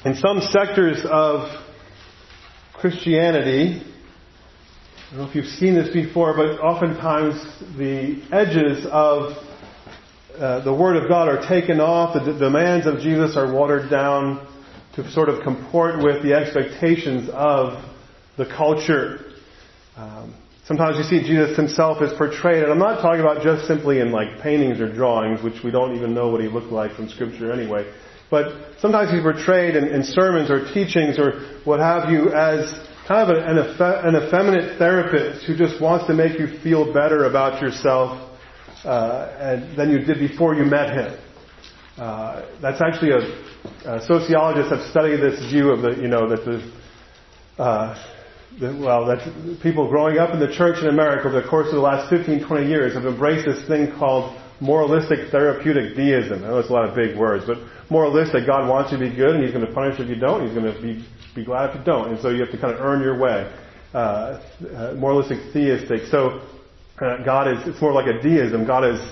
In some sectors of Christianity, I don't know if you've seen this before, but oftentimes the edges of the Word of God are taken off. The demands of Jesus are watered down to sort of comport with the expectations of the culture. Sometimes you see Jesus himself as portrayed, and I'm not talking about just simply in like paintings or drawings, which we don't even know what he looked like from Scripture anyway. But sometimes he's portrayed in sermons or teachings or what have you as kind of an effeminate therapist who just wants to make you feel better about yourself than you did before you met him. That's actually sociologists have studied this view of that people growing up in the church in America over the course of the last 15, 20 years have embraced this thing called moralistic therapeutic deism. I know it's a lot of big words, but moralistic, God wants you to be good and He's going to punish if you don't. He's going to be glad if you don't. And so you have to kind of earn your way. Moralistic theistic. So God is, it's more like a deism. God is,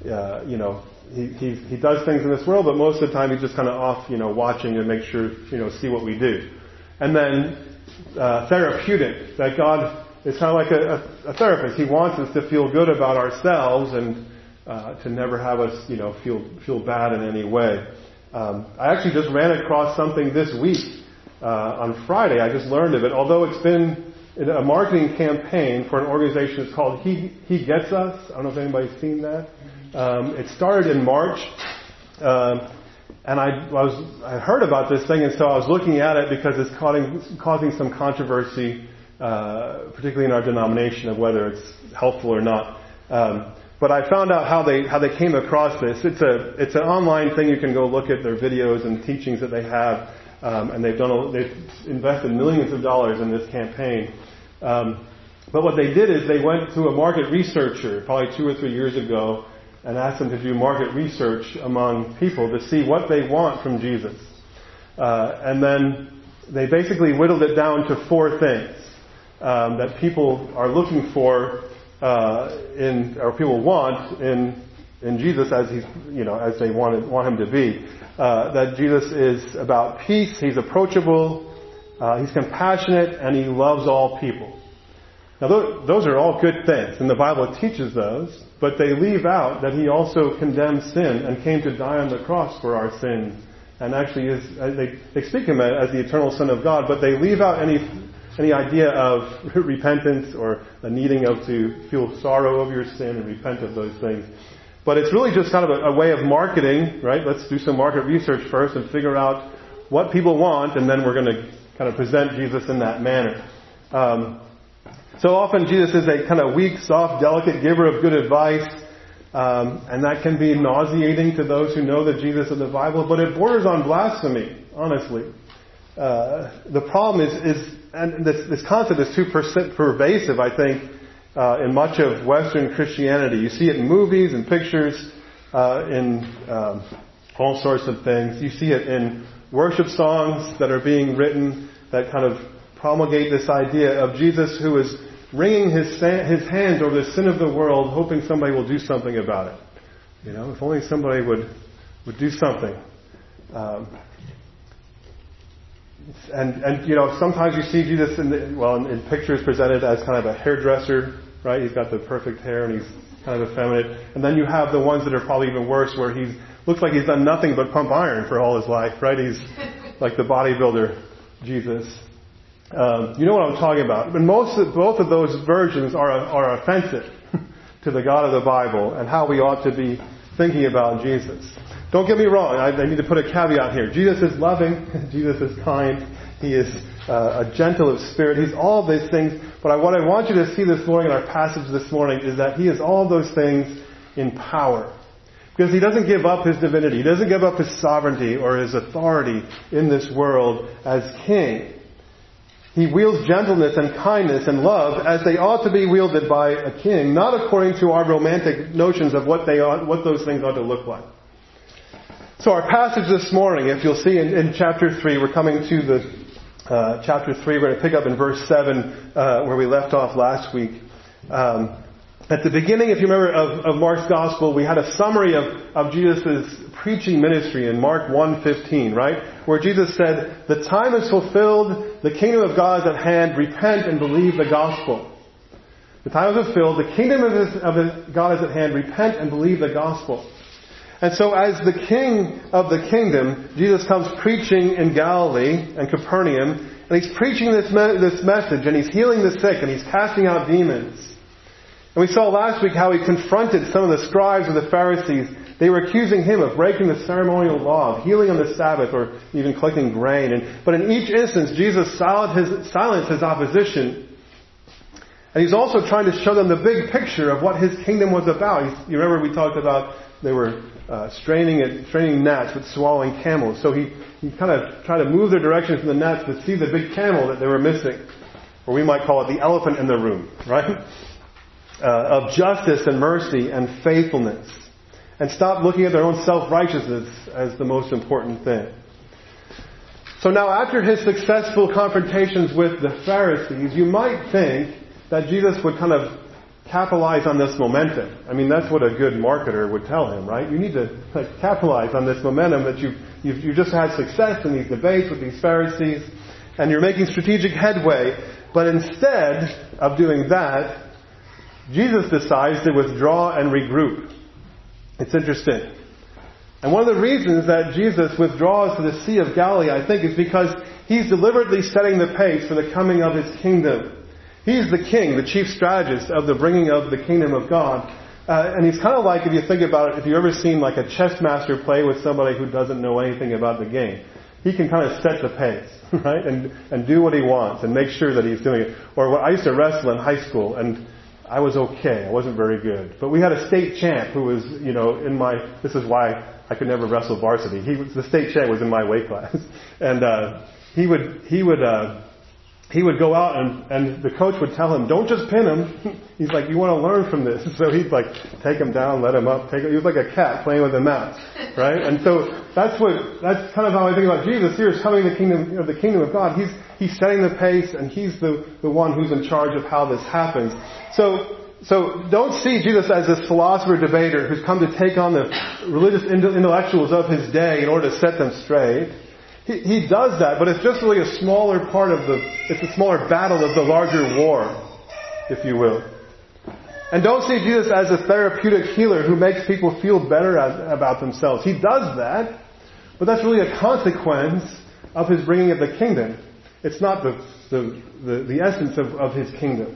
He does things in this world, but most of the time He's just kind of off, watching and make sure, see what we do. And then therapeutic, that God is kind of like a therapist. He wants us to feel good about ourselves and to never have us, feel bad in any way. I actually just ran across something this week on Friday. I just learned of it. Although it's been a marketing campaign for an organization that's called He Gets Us. I don't know if anybody's seen that. It started in March. And I heard about this thing, and so I was looking at it because it's causing some controversy, particularly in our denomination, of whether it's helpful or not. But I found out how they came across this. It's an online thing. You can go look at their videos and teachings that they have, and they've invested millions of dollars in this campaign. But what they did is they went to a market researcher probably 2 or 3 years ago and asked them to do market research among people to see what they want from Jesus. And then they basically whittled it down to 4 things that people are looking for or people want in Jesus as he's, as they want him to be. That Jesus is about peace, he's approachable, he's compassionate, and he loves all people. Now those are all good things, and the Bible teaches those, but they leave out that he also condemned sin and came to die on the cross for our sins. And actually they speak of him as the eternal Son of God, but they leave out any idea of repentance or a needing to feel sorrow over your sin and repent of those things. But it's really just kind of a way of marketing, right? Let's do some market research first and figure out what people want, and then we're going to kind of present Jesus in that manner. So often Jesus is a kind of weak, soft, delicate giver of good advice, and that can be nauseating to those who know the Jesus of the Bible, but it borders on blasphemy, honestly. The problem is and this concept is too pervasive, I think, in much of Western Christianity. You see it in movies and pictures, in all sorts of things. You see it in worship songs that are being written that kind of promulgate this idea of Jesus who is wringing his hands over the sin of the world, hoping somebody will do something about it. If only somebody would do something. And sometimes you see Jesus in pictures presented as kind of a hairdresser, right? He's got the perfect hair and he's kind of effeminate. And then you have the ones that are probably even worse, where looks like he's done nothing but pump iron for all his life, right? He's like the bodybuilder Jesus. You know what I'm talking about. But both of those versions are offensive to the God of the Bible and how we ought to be thinking about Jesus. Don't get me wrong. I need to put a caveat here. Jesus is loving. Jesus is kind. He is a gentle of spirit. He's all these things. But what I want you to see this morning in our passage this morning is that he is all those things in power. Because he doesn't give up his divinity. He doesn't give up his sovereignty or his authority in this world as king. He wields gentleness and kindness and love as they ought to be wielded by a king, not according to our romantic notions of what those things ought to look like. So our passage this morning, if you'll see in chapter 3, we're coming to the chapter 3. We're going to pick up in verse 7 where we left off last week. At the beginning, if you remember, of Mark's Gospel, we had a summary of Jesus' preaching ministry in Mark 1:15, right? Where Jesus said, "The time is fulfilled, the kingdom of God is at hand, repent and believe the gospel." The time is fulfilled, the kingdom of God is at hand, repent and believe the gospel. And so as the king of the kingdom, Jesus comes preaching in Galilee and Capernaum, and he's preaching this message, and he's healing the sick, and he's casting out demons. And we saw last week how he confronted some of the scribes and the Pharisees. They were accusing him of breaking the ceremonial law, of healing on the Sabbath, or even collecting grain. But in each instance, Jesus silenced his opposition. And he's also trying to show them the big picture of what his kingdom was about. You remember we talked about they were straining gnats with swallowing camels. So he kind of tried to move their direction from the gnats to see the big camel that they were missing. Or we might call it the elephant in the room, right? Of justice and mercy and faithfulness. And stop looking at their own self-righteousness as the most important thing. So now after his successful confrontations with the Pharisees, you might think that Jesus would kind of capitalize on this momentum. I mean, that's what a good marketer would tell him, right? You need to capitalize on this momentum that you've just had success in these debates with these Pharisees, and you're making strategic headway. But instead of doing that, Jesus decides to withdraw and regroup. It's interesting. And one of the reasons that Jesus withdraws to the Sea of Galilee, I think, is because he's deliberately setting the pace for the coming of his kingdom. He's the king, the chief strategist of the bringing of the kingdom of God. And he's kind of like, if you think about it, if you've ever seen like a chess master play with somebody who doesn't know anything about the game. He can kind of set the pace, right? And do what he wants and make sure that he's doing it. Or I used to wrestle in high school, and I was okay. I wasn't very good. But we had a state champ who was, this is why I could never wrestle varsity. The state champ was in my weight class. And, he would go out and the coach would tell him, don't just pin him. He's like, you want to learn from this. So he'd like, take him down, let him up, he was like a cat playing with a mouse. Right? And so that's kind of how I think about Jesus. Here is coming the kingdom of God. He's setting the pace, and he's the one who's in charge of how this happens. So don't see Jesus as this philosopher debater who's come to take on the religious intellectuals of his day in order to set them straight. He does that, but it's just really a smaller it's a smaller battle of the larger war, if you will. And don't see Jesus as a therapeutic healer who makes people feel better about themselves. He does that, but that's really a consequence of his bringing of the kingdom. It's not the essence of his kingdom.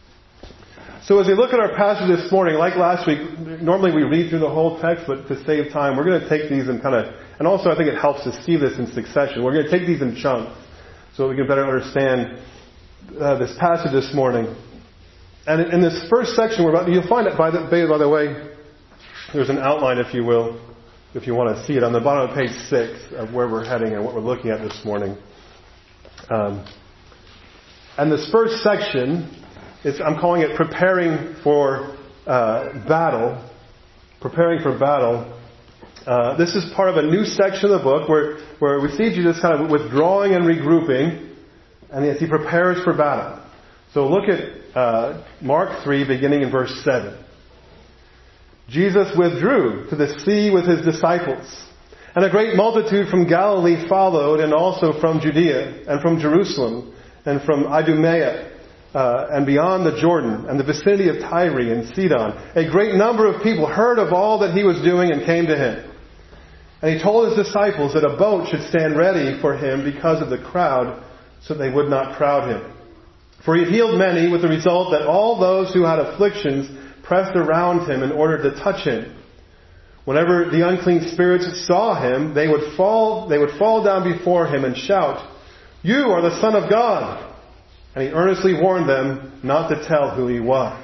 So as we look at our passage this morning, like last week, normally we read through the whole text, but to save time, we're going to take these and also I think it helps to see this in succession. We're going to take these in chunks so we can better understand this passage this morning. And in this first section, you'll find it by the way, there's an outline, if you will, if you want to see it on the bottom of page 6 of where we're heading and what we're looking at this morning. And this first section, I'm calling it preparing for battle. Preparing for battle. This is part of a new section of the book where we see Jesus kind of withdrawing and regrouping, and as he prepares for battle. So look at Mark 3, beginning in verse 7. Jesus withdrew to the sea with his disciples, and a great multitude from Galilee followed, and also from Judea, and from Jerusalem, and from Idumea, and beyond the Jordan, and the vicinity of Tyre and Sidon. A great number of people heard of all that he was doing and came to him. And he told his disciples that a boat should stand ready for him because of the crowd, so they would not crowd him. For he had healed many, with the result that all those who had afflictions pressed around him in order to touch him. Whenever the unclean spirits saw him, they would fall down before him and shout, "You are the Son of God!" And he earnestly warned them not to tell who he was.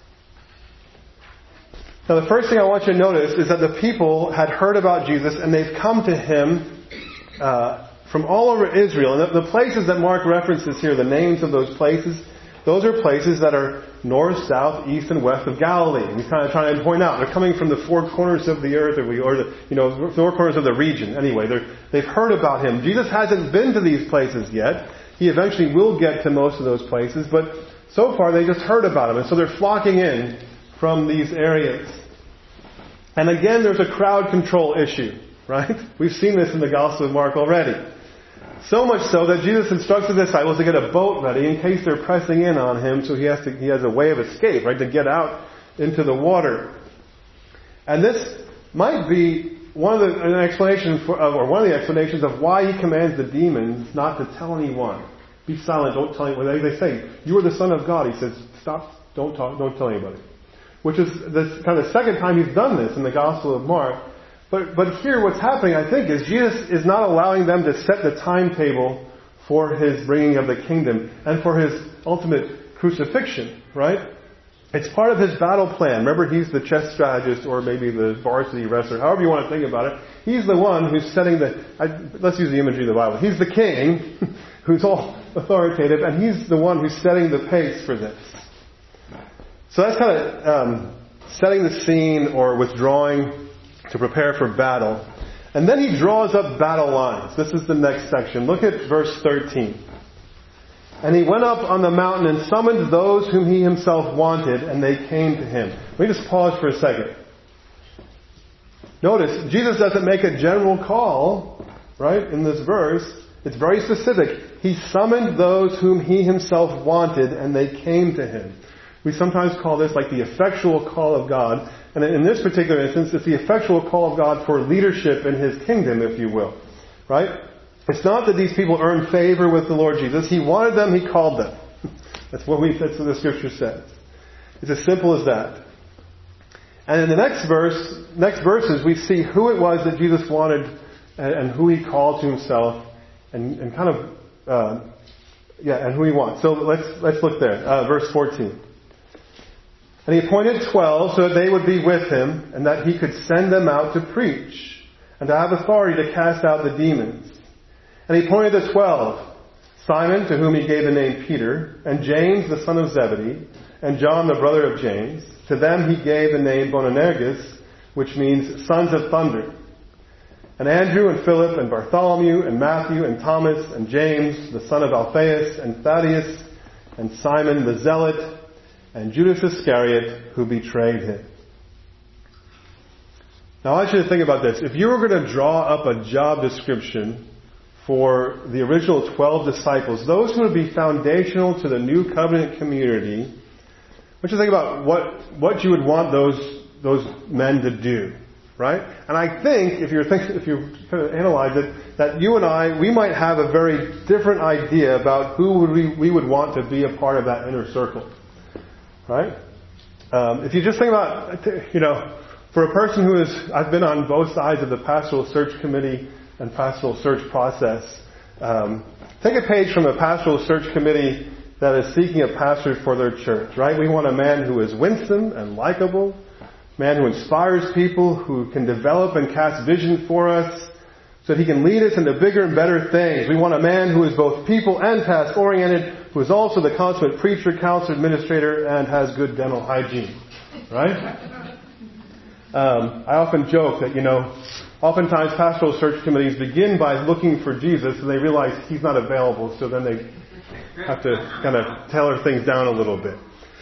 Now the first thing I want you to notice is that the people had heard about Jesus, and they've come to him from all over Israel. And the places that Mark references here, the names of those places, those are places that are north, south, east, and west of Galilee. And he's kind of trying to point out they're coming from the four corners of the earth, or the four corners of the region. Anyway, they've heard about him. Jesus hasn't been to these places yet. He eventually will get to most of those places, but so far they just heard about him, and so they're flocking in from these areas. And again, there's a crowd control issue, right? We've seen this in the Gospel of Mark already. So much so that Jesus instructs the disciples to get a boat ready in case they're pressing in on him, so he has a way of escape, right, to get out into the water. And this might be one of the explanations of why he commands the demons not to tell anyone. Be silent, don't tell anyone. They say, "You are the Son of God." He says, "Stop, don't talk, don't tell anybody." Which is the kind of second time he's done this in the Gospel of Mark. But here what's happening, I think, is Jesus is not allowing them to set the timetable for his bringing of the kingdom and for his ultimate crucifixion, right? It's part of his battle plan. Remember, he's the chess strategist or maybe the varsity wrestler, however you want to think about it. He's the one who's setting let's use the imagery of the Bible. He's the king who's all authoritative, and he's the one who's setting the pace for this. So that's kind of setting the scene or withdrawing to prepare for battle. And then he draws up battle lines. This is the next section. Look at verse 13. "And he went up on the mountain and summoned those whom he himself wanted, and they came to him." Let me just pause for a second. Notice, Jesus doesn't make a general call, right, in this verse. It's very specific. He summoned those whom he himself wanted, and they came to him. We sometimes call this like the effectual call of God. And in this particular instance, it's the effectual call of God for leadership in his kingdom, if you will. Right? It's not that these people earned favor with the Lord Jesus. He wanted them, he called them. That's what the scripture says. It's as simple as that. And in the next verses, we see who it was that Jesus wanted and who he called to himself and who he wants. So let's look there. Verse 14. "And he appointed 12 so that they would be with him and that he could send them out to preach and to have authority to cast out the demons. And he appointed the 12, Simon, to whom he gave the name Peter, and James, the son of Zebedee, and John, the brother of James. To them he gave the name Boanerges, which means sons of thunder. And Andrew and Philip and Bartholomew and Matthew and Thomas and James, the son of Alphaeus, and Thaddeus and Simon the Zealot, and Judas Iscariot, who betrayed him." Now I want you to think about this. If you were going to draw up a job description for the original 12 disciples, those who would be foundational to the new covenant community, I want you to think about what you would want those men to do, right? And I think if you kind of analyze it, that you and I, we might have a very different idea about who we would want to be a part of that inner circle. Right? If you just think about, for a person I've been on both sides of the pastoral search committee and pastoral search process. Take a page from a pastoral search committee that is seeking a pastor for their church, right? We want a man who is winsome and likable, a man who inspires people, who can develop and cast vision for us, so that he can lead us into bigger and better things. We want a man who is both people and task-oriented, who is also the consummate preacher, counselor, administrator, and has good dental hygiene. Right? I often joke that, oftentimes pastoral search committees begin by looking for Jesus, and they realize he's not available, so then they have to kind of tailor things down a little bit.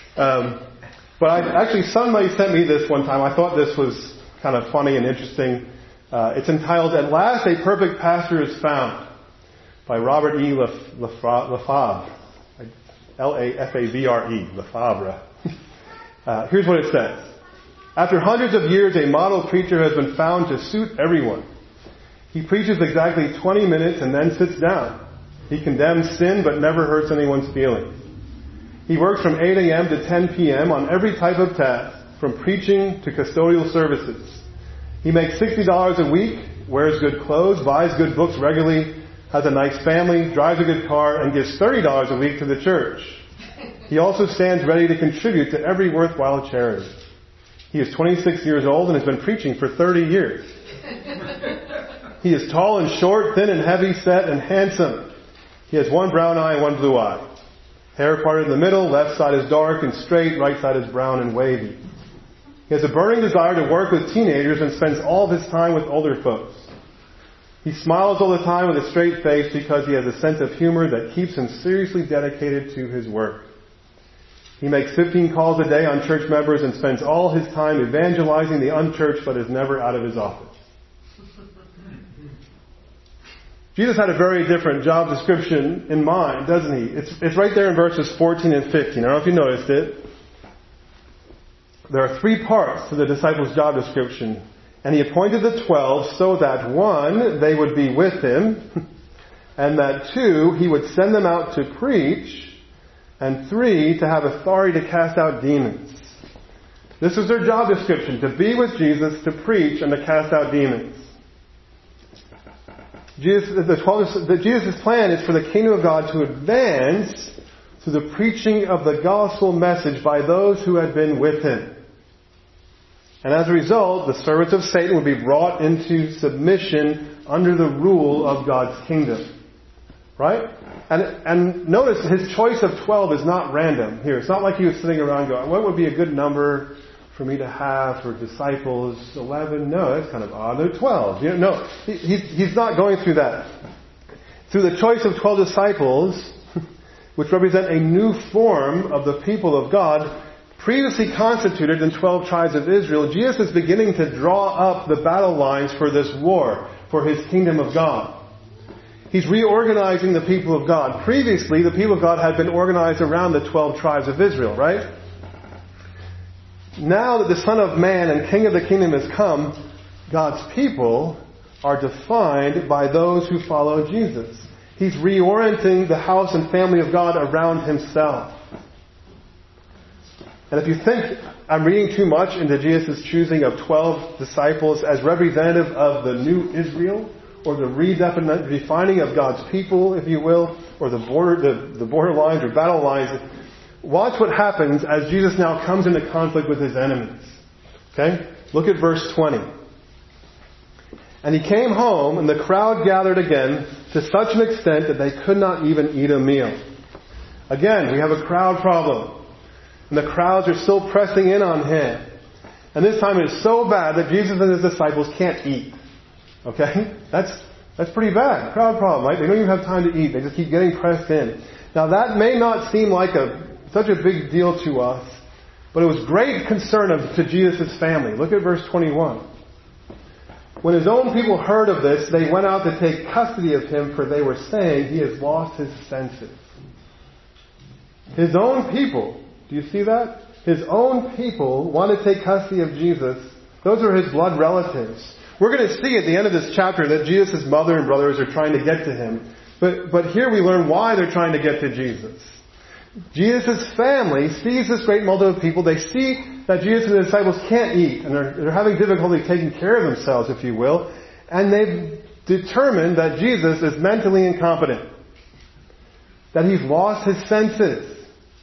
But somebody sent me this one time. I thought this was kind of funny and interesting. It's entitled, "At Last a Perfect Pastor is Found," by Robert E. Lefebvre. Lafavre. Lefebvre. Here's what it says. "After hundreds of years, a model preacher has been found to suit everyone. He preaches exactly 20 minutes and then sits down. He condemns sin but never hurts anyone's feelings. He works from 8 a.m. to 10 p.m. on every type of task, from preaching to custodial services. He makes $60 a week, wears good clothes, buys good books regularly, has a nice family, drives a good car, and gives $30 a week to the church. He also stands ready to contribute to every worthwhile charity. He is 26 years old and has been preaching for 30 years. He is tall and short, thin and heavy set, and handsome. He has one brown eye and one blue eye. Hair parted in the middle, left side is dark and straight, right side is brown and wavy. He has a burning desire to work with teenagers and spends all of his time with older folks. He smiles all the time with a straight face because he has a sense of humor that keeps him seriously dedicated to his work. He makes 15 calls a day on church members and spends all his time evangelizing the unchurched, but is never out of his office. Jesus had a very different job description in mind, doesn't he? It's right there in verses 14 and 15. I don't know if you noticed it. There are 3 parts to the disciples' job description. And he appointed the 12 so that 1, they would be with him, and that 2, he would send them out to preach, and 3, to have authority to cast out demons. This was their job description, to be with Jesus, to preach, and to cast out demons. Jesus' plan is for the kingdom of God to advance through the preaching of the gospel message by those who had been with him. And as a result, the servants of Satan would be brought into submission under the rule of God's kingdom. Right? And notice his choice of 12 is not random here. It's not like he was sitting around going, what would be a good number for me to have for disciples? 11? No, that's kind of odd. They're 12. No, he's not going through that. Through the choice of 12 disciples, which represent a new form of the people of God, previously constituted in 12 tribes of Israel, Jesus is beginning to draw up the battle lines for this war, for his kingdom of God. He's reorganizing the people of God. Previously, the people of God had been organized around the 12 tribes of Israel, right? Now that the Son of Man and King of the Kingdom has come, God's people are defined by those who follow Jesus. He's reorienting the house and family of God around himself. And if you think I'm reading too much into Jesus' choosing of 12 disciples as representative of the new Israel, or the redefining of God's people, if you will, or the border lines or battle lines, watch what happens as Jesus now comes into conflict with his enemies. Okay? Look at verse 20. And he came home, and the crowd gathered again to such an extent that they could not even eat a meal. Again, we have a crowd problem. And the crowds are still pressing in on him. And this time it is so bad that Jesus and his disciples can't eat. Okay? That's pretty bad. Crowd problem, right? They don't even have time to eat. They just keep getting pressed in. Now that may not seem like such a big deal to us, but it was great concern to Jesus' family. Look at verse 21. When his own people heard of this, they went out to take custody of him, for they were saying he has lost his senses. His own people. Do you see that? His own people want to take custody of Jesus. Those are his blood relatives. We're going to see at the end of this chapter that Jesus' mother and brothers are trying to get to him. But here we learn why they're trying to get to Jesus. Jesus' family sees this great multitude of people. They see that Jesus and the disciples can't eat, and they're having difficulty taking care of themselves, if you will. And they've determined that Jesus is mentally incompetent. That he's lost his senses.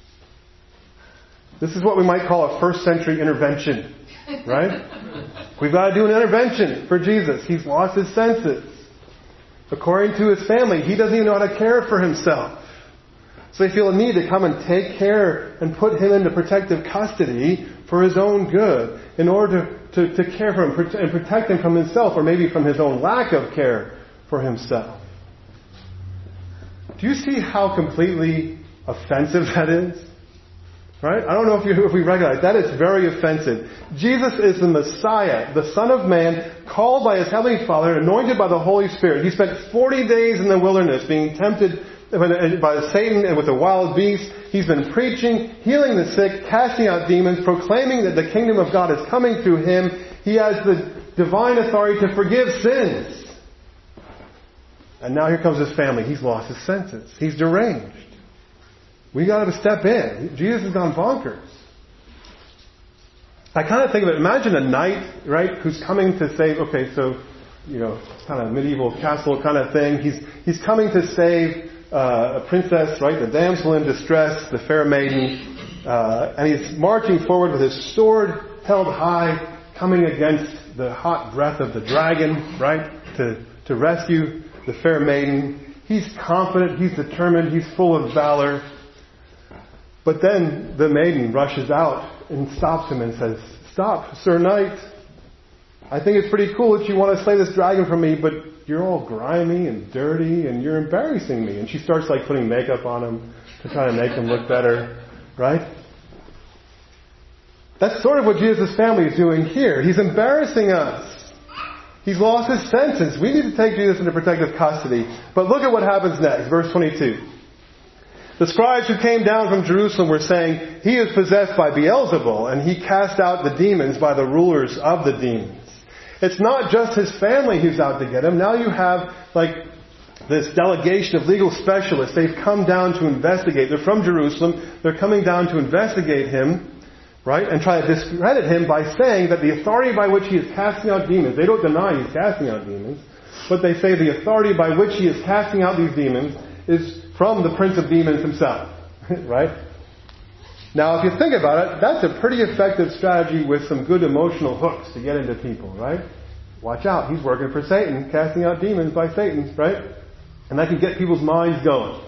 This is what we might call a first century intervention, right? We've got to do an intervention for Jesus. He's lost his senses. According to his family, he doesn't even know how to care for himself. So they feel a need to come and take care and put him into protective custody for his own good in order to care for him and protect him from himself, or maybe from his own lack of care for himself. Do you see how completely offensive that is? Right? I don't know if we recognize that. Is very offensive. Jesus is the Messiah, the Son of Man, called by his Heavenly Father, anointed by the Holy Spirit. He spent 40 days in the wilderness being tempted by Satan and with the wild beasts. He's been preaching, healing the sick, casting out demons, proclaiming that the kingdom of God is coming through him. He has the divine authority to forgive sins. And now here comes his family. He's lost his senses. He's deranged. We got to step in. Jesus has gone bonkers. I kind of think of it. Imagine a knight, right, who's coming to save. Okay, so kind of medieval castle kind of thing. He's coming to save a princess, right, the damsel in distress, the fair maiden, and he's marching forward with his sword held high, coming against the hot breath of the dragon, right, to rescue the fair maiden. He's confident. He's determined. He's full of valor. But then the maiden rushes out and stops him and says, "Stop, Sir Knight. I think it's pretty cool that you want to slay this dragon for me, but you're all grimy and dirty and you're embarrassing me." And she starts putting makeup on him to try to make him look better, right? That's sort of what Jesus' family is doing here. He's embarrassing us. He's lost his sentence. We need to take Jesus into protective custody. But look at what happens next. Verse 22. The scribes who came down from Jerusalem were saying, he is possessed by Beelzebul, and he cast out the demons by the rulers of the demons. It's not just his family who's out to get him. Now you have this delegation of legal specialists. They've come down to investigate. They're from Jerusalem. They're coming down to investigate him, right? And try to discredit him by saying that the authority by which he is casting out demons, they don't deny he's casting out demons, but they say the authority by which he is casting out these demons is from the prince of demons himself, right? Now, if you think about it, that's a pretty effective strategy with some good emotional hooks to get into people, right? Watch out, he's working for Satan, casting out demons by Satan, right? And that can get people's minds going.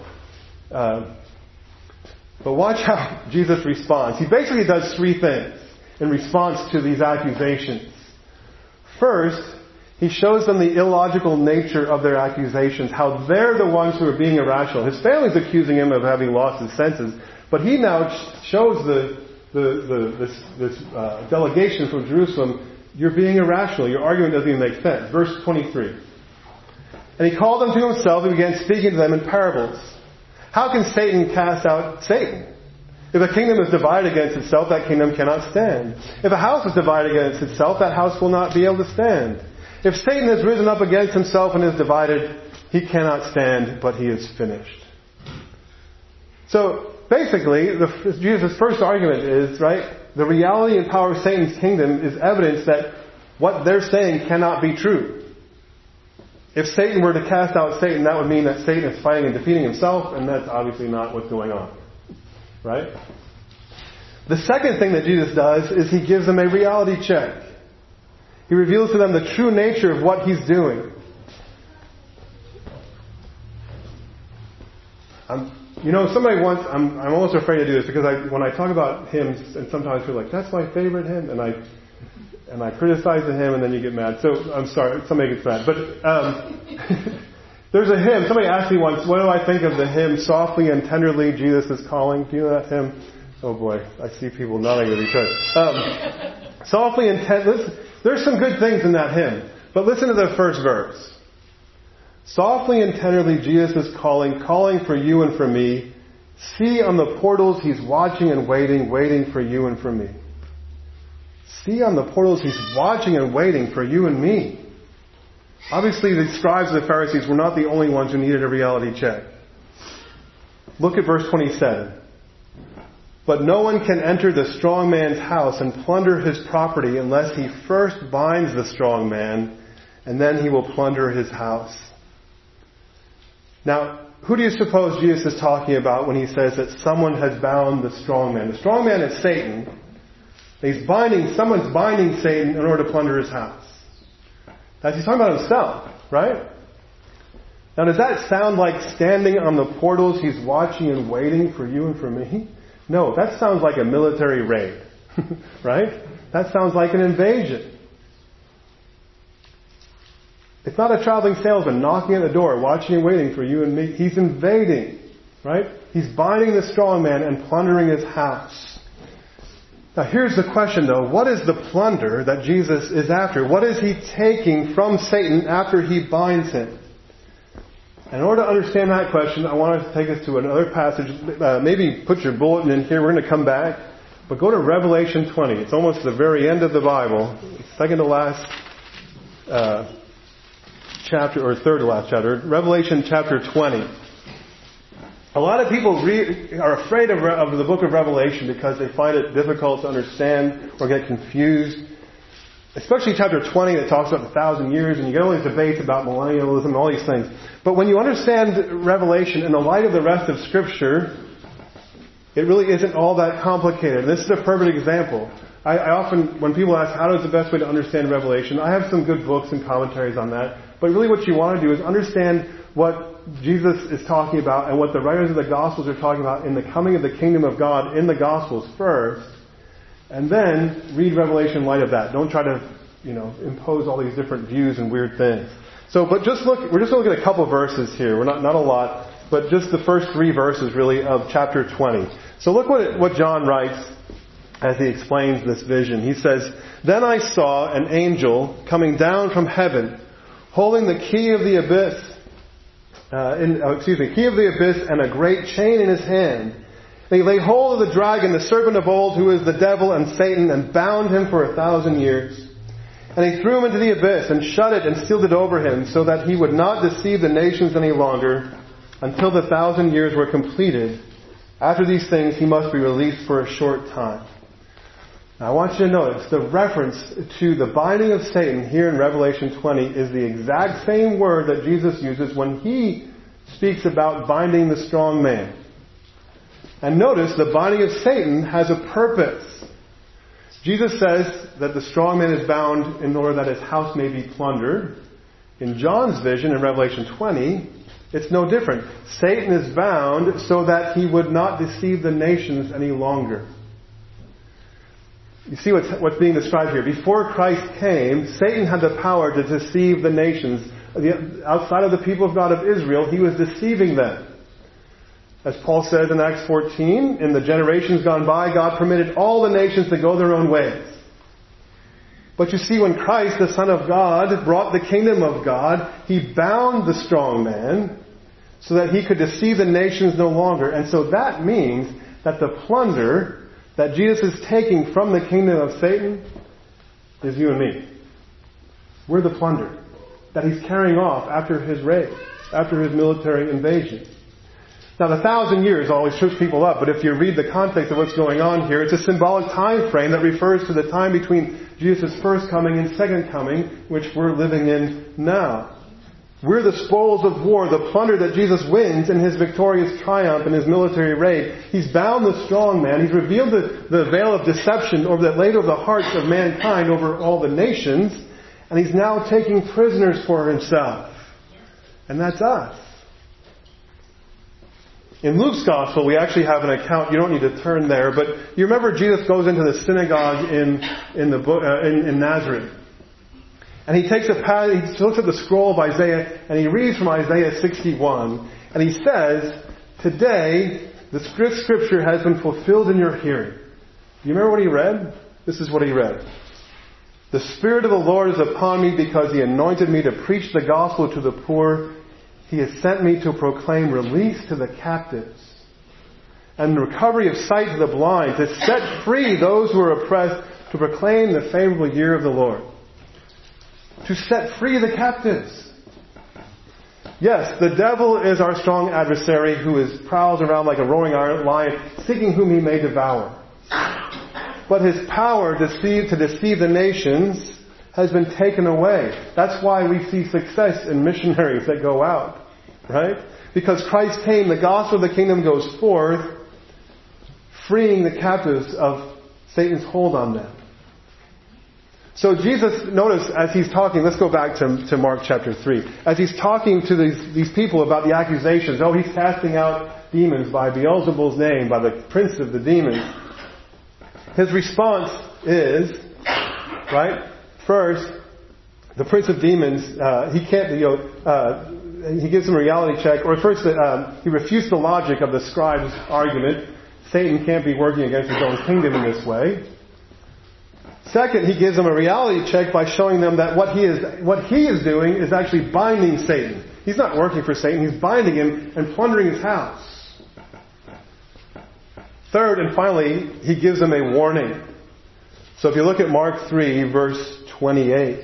But watch how Jesus responds. He basically does three things in response to these accusations. First, he shows them the illogical nature of their accusations, how they're the ones who are being irrational. His family's accusing him of having lost his senses, but he now shows this delegation from Jerusalem, you're being irrational. Your argument doesn't even make sense. Verse 23. And he called them to himself and began speaking to them in parables. How can Satan cast out Satan? If a kingdom is divided against itself, that kingdom cannot stand. If a house is divided against itself, that house will not be able to stand. If Satan has risen up against himself and is divided, he cannot stand, but he is finished. So, basically, Jesus' first argument is, right, the reality and power of Satan's kingdom is evidence that what they're saying cannot be true. If Satan were to cast out Satan, that would mean that Satan is fighting and defeating himself, and that's obviously not what's going on. Right? The second thing that Jesus does is he gives them a reality check. He reveals to them the true nature of what he's doing. Somebody once, I'm almost afraid to do this because when I talk about hymns, and sometimes people are like, that's my favorite hymn, and I criticize the hymn, and then you get mad. So I'm sorry, somebody gets mad. But there's a hymn. Somebody asked me once, what do I think of the hymn, Softly and Tenderly Jesus is Calling? Do you know that hymn? Oh boy, I see people nodding at each other. Softly and tenderly. There's some good things in that hymn. But listen to the first verse. Softly and tenderly Jesus is calling, calling for you and for me. See on the portals he's watching and waiting, waiting for you and for me. See on the portals he's watching and waiting for you and me. Obviously the scribes and the Pharisees were not the only ones who needed a reality check. Look at verse 27. But no one can enter the strong man's house and plunder his property unless he first binds the strong man, and then he will plunder his house. Now, who do you suppose Jesus is talking about when he says that someone has bound the strong man? The strong man is Satan. Someone's binding Satan in order to plunder his house. Now, he's talking about himself, right? Now, does that sound like standing on the portals he's watching and waiting for you and for me? No, that sounds like a military raid, right? That sounds like an invasion. It's not a traveling salesman knocking at the door, watching and waiting for you and me. He's invading, right? He's binding the strong man and plundering his house. Now here's the question though. What is the plunder that Jesus is after? What is he taking from Satan after he binds him? And in order to understand that question, I want to take us to another passage. Maybe put your bulletin in here. We're going to come back. But go to Revelation 20. It's almost the very end of the Bible. Second to last chapter, or third to last chapter. Revelation chapter 20. A lot of people are afraid of the book of Revelation because they find it difficult to understand or get confused. Especially chapter 20 that talks about 1,000 years, and you get all these debates about millennialism and all these things. But when you understand Revelation in the light of the rest of Scripture, it really isn't all that complicated. This is a perfect example. I often, when people ask how is the best way to understand Revelation, I have some good books and commentaries on that. But really what you want to do is understand what Jesus is talking about and what the writers of the Gospels are talking about in the coming of the kingdom of God in the Gospels first. And then read Revelation in light of that. Don't try to, impose all these different views and weird things. So, but we're just going to look at a couple verses here. We're not a lot, but just the first 3 verses really of chapter 20. So look what John writes as he explains this vision. He says, "Then I saw an angel coming down from heaven, holding the key of the abyss, key of the abyss and a great chain in his hand. And he laid hold of the dragon, the serpent of old, who is the devil and Satan, and bound him for 1,000 years. And he threw him into the abyss and shut it and sealed it over him, so that he would not deceive the nations any longer until the 1,000 years were completed. After these things, he must be released for a short time." Now, I want you to notice the reference to the binding of Satan here in Revelation 20 is the exact same word that Jesus uses when he speaks about binding the strong man. And notice the binding of Satan has a purpose. Jesus says that the strong man is bound in order that his house may be plundered. In John's vision in Revelation 20, it's no different. Satan is bound so that he would not deceive the nations any longer. You see what's being described here. Before Christ came, Satan had the power to deceive the nations. Outside of the people of God of Israel, he was deceiving them. As Paul says in Acts 14, in the generations gone by, God permitted all the nations to go their own ways. But you see, when Christ, the Son of God, brought the kingdom of God, he bound the strong man so that he could deceive the nations no longer. And so that means that the plunder that Jesus is taking from the kingdom of Satan is you and me. We're the plunder that he's carrying off after his raid, after his military invasion. Now, the 1,000 years always trips people up, but if you read the context of what's going on here, it's a symbolic time frame that refers to the time between Jesus' first coming and second coming, which we're living in now. We're the spoils of war, the plunder that Jesus wins in his victorious triumph in his military raid. He's bound the strong man. He's revealed the veil of deception that laid over the hearts of mankind over all the nations, and he's now taking prisoners for himself. And that's us. In Luke's Gospel, we actually have an account. You don't need to turn there, but you remember Jesus goes into the synagogue in Nazareth, and he takes he looks at the scroll of Isaiah, and he reads from Isaiah 61, and he says, "Today the scripture has been fulfilled in your hearing." Do you remember what he read? This is what he read: "The Spirit of the Lord is upon me, because he anointed me to preach the gospel to the poor. He has sent me to proclaim release to the captives and recovery of sight to the blind, to set free those who are oppressed, to proclaim the favorable year of the Lord." To set free the captives. Yes, the devil is our strong adversary who prowls around like a roaring lion, seeking whom he may devour. But his power to deceive the nations has been taken away. That's why we see success in missionaries that go out, right? Because Christ came, the gospel of the kingdom goes forth, freeing the captives of Satan's hold on them. So Jesus, notice as he's talking, let's go back to Mark chapter 3. As he's talking to these people about the accusations, he's casting out demons by Beelzebul's name, by the prince of the demons. His response is, right? First, the prince of demons, he gives him a reality check, or first he refutes the logic of the scribe's argument. Satan can't be working against his own kingdom in this way. Second, he gives them a reality check by showing them that what he is doing is actually binding Satan. He's not working for Satan, he's binding him and plundering his house. Third, and finally, he gives them a warning. So if you look at Mark 3, verse 28.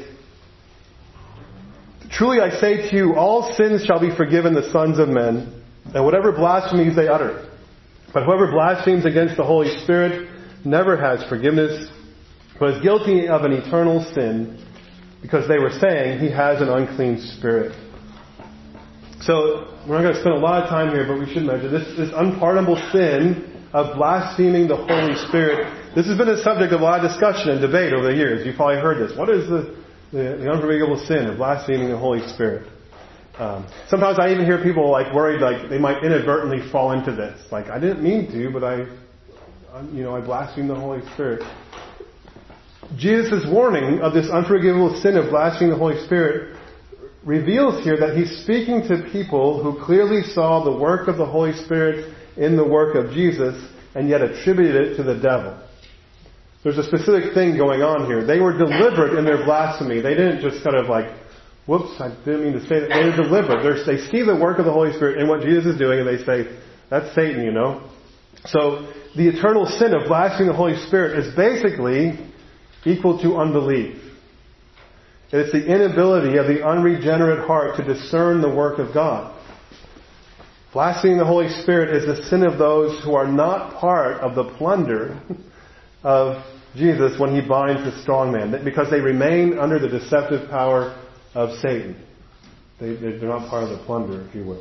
"Truly I say to you, all sins shall be forgiven the sons of men, and whatever blasphemies they utter. But whoever blasphemes against the Holy Spirit never has forgiveness, but is guilty of an eternal sin, because they were saying he has an unclean spirit." So we're not going to spend a lot of time here, but we should mention this unpardonable sin of blaspheming the Holy Spirit. This has been a subject of a lot of discussion and debate over the years. You've probably heard this. What is the unforgivable sin of blaspheming the Holy Spirit? Sometimes I even hear people worried they might inadvertently fall into this. I didn't mean to, but I blasphemed the Holy Spirit. Jesus' warning of this unforgivable sin of blaspheming the Holy Spirit reveals here that he's speaking to people who clearly saw the work of the Holy Spirit in the work of Jesus and yet attributed it to the devil. There's a specific thing going on here. They were deliberate in their blasphemy. They didn't just kind of like, whoops, I didn't mean to say that. They were deliberate. They see the work of the Holy Spirit in what Jesus is doing, and they say, that's Satan, you know. So the eternal sin of blaspheming the Holy Spirit is basically equal to unbelief. It's the inability of the unregenerate heart to discern the work of God. Blaspheming the Holy Spirit is the sin of those who are not part of the plunder of Jesus when He binds the strong man, because they remain under the deceptive power of Satan. They're not part of the plunder, if you will.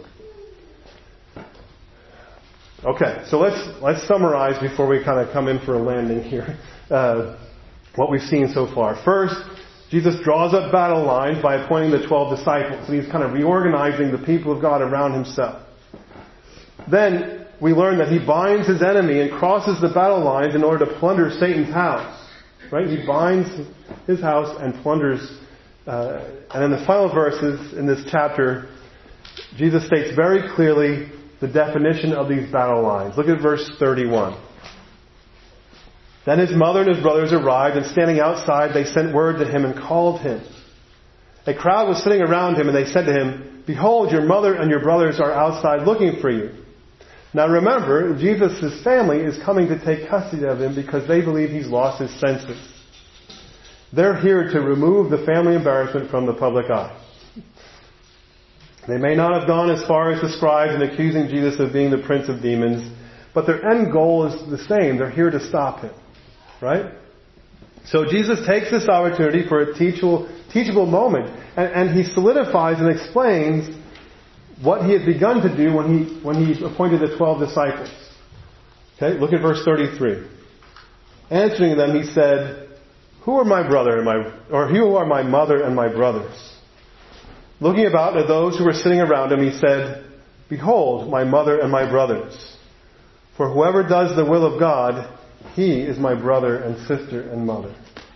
Okay, so let's summarize before we kind of come in for a landing here. What we've seen so far. First, Jesus draws up battle lines by appointing the 12 disciples. And He's kind of reorganizing the people of God around Himself. Then we learn that He binds His enemy and crosses the battle lines in order to plunder Satan's house. Right? He binds his house and plunders. And in the final verses in this chapter, Jesus states very clearly the definition of these battle lines. Look at verse 31. Then His mother and His brothers arrived, and standing outside, they sent word to Him and called Him. A crowd was sitting around Him, and they said to Him, "Behold, your mother and your brothers are outside looking for you." Now remember, Jesus' family is coming to take custody of Him because they believe He's lost His senses. They're here to remove the family embarrassment from the public eye. They may not have gone as far as the scribes in accusing Jesus of being the prince of demons, but their end goal is the same. They're here to stop Him. Right? So Jesus takes this opportunity for a teachable moment, and He solidifies and explains what He had begun to do when He appointed the 12 disciples. Okay, look at verse 33. Answering them, He said, "Who are my brother who are my mother and my brothers?" Looking about at those who were sitting around Him, He said, "Behold, my mother and my brothers. For whoever does the will of God, he is my brother and sister and mother."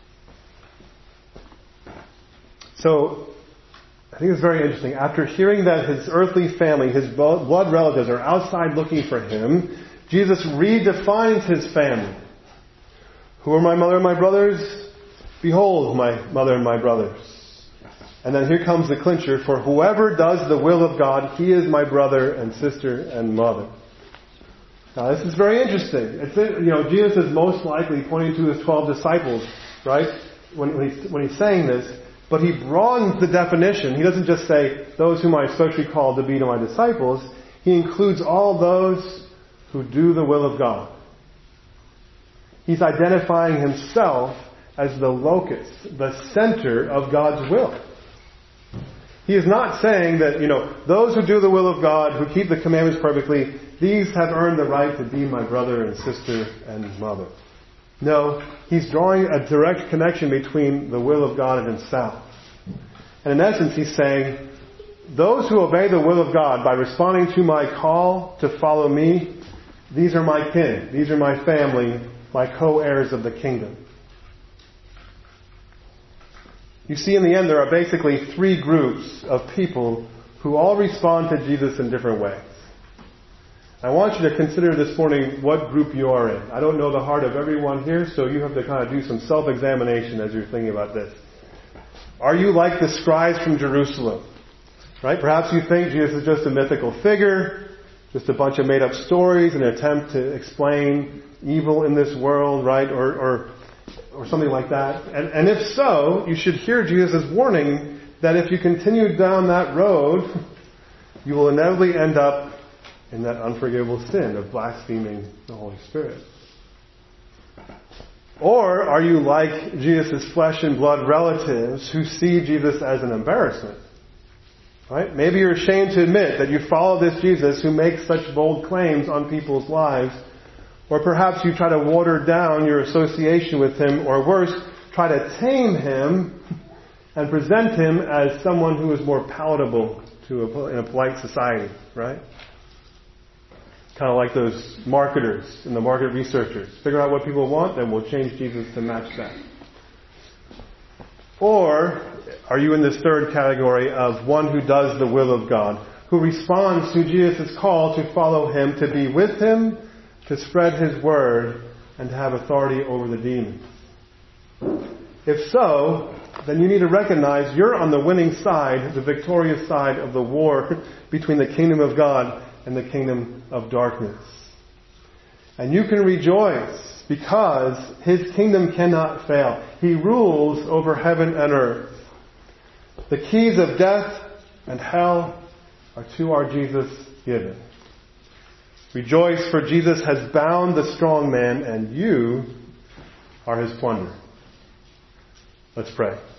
So, I think it's very interesting. After hearing that His earthly family, His blood relatives are outside looking for Him, Jesus redefines His family. Who are my mother and my brothers? Behold, my mother and my brothers. And then here comes the clincher. For whoever does the will of God, he is my brother and sister and mother. Now this is very interesting. Jesus is most likely pointing to His 12 disciples, right? When he's saying this, but He broadens the definition. He doesn't just say, those whom I especially called to be to my disciples. He includes all those who do the will of God. He's identifying Himself as the locus, the center of God's will. He is not saying that, those who do the will of God, who keep the commandments perfectly, these have earned the right to be my brother and sister and mother. No, He's drawing a direct connection between the will of God and Himself. And in essence, He's saying, those who obey the will of God by responding to my call to follow Me, these are my kin, these are my family, my co-heirs of the kingdom. You see, in the end, there are basically 3 groups of people who all respond to Jesus in different ways. I want you to consider this morning what group you are in. I don't know the heart of everyone here, so you have to kind of do some self-examination as you're thinking about this. Are you like the scribes from Jerusalem? Right? Perhaps you think Jesus is just a mythical figure, just a bunch of made-up stories, an attempt to explain evil in this world, right? Or something like that. And if so, you should hear Jesus' warning that if you continue down that road, you will inevitably end up in that unforgivable sin of blaspheming the Holy Spirit. Or are you like Jesus' flesh and blood relatives who see Jesus as an embarrassment? Right? Maybe you're ashamed to admit that you follow this Jesus who makes such bold claims on people's lives. Or perhaps you try to water down your association with Him, or worse, try to tame Him and present Him as someone who is more palatable in a polite society, right? Kind of like those marketers and the market researchers. Figure out what people want, then we'll change Jesus to match that. Or are you in this third category of one who does the will of God, who responds to Jesus' call to follow Him, to be with Him, to spread His word, and to have authority over the demons? If so, then you need to recognize you're on the winning side, the victorious side of the war between the kingdom of God and the kingdom of darkness. And you can rejoice because His kingdom cannot fail. He rules over heaven and earth. The keys of death and hell are to our Jesus given. Rejoice, for Jesus has bound the strong man, and you are his plunder. Let's pray.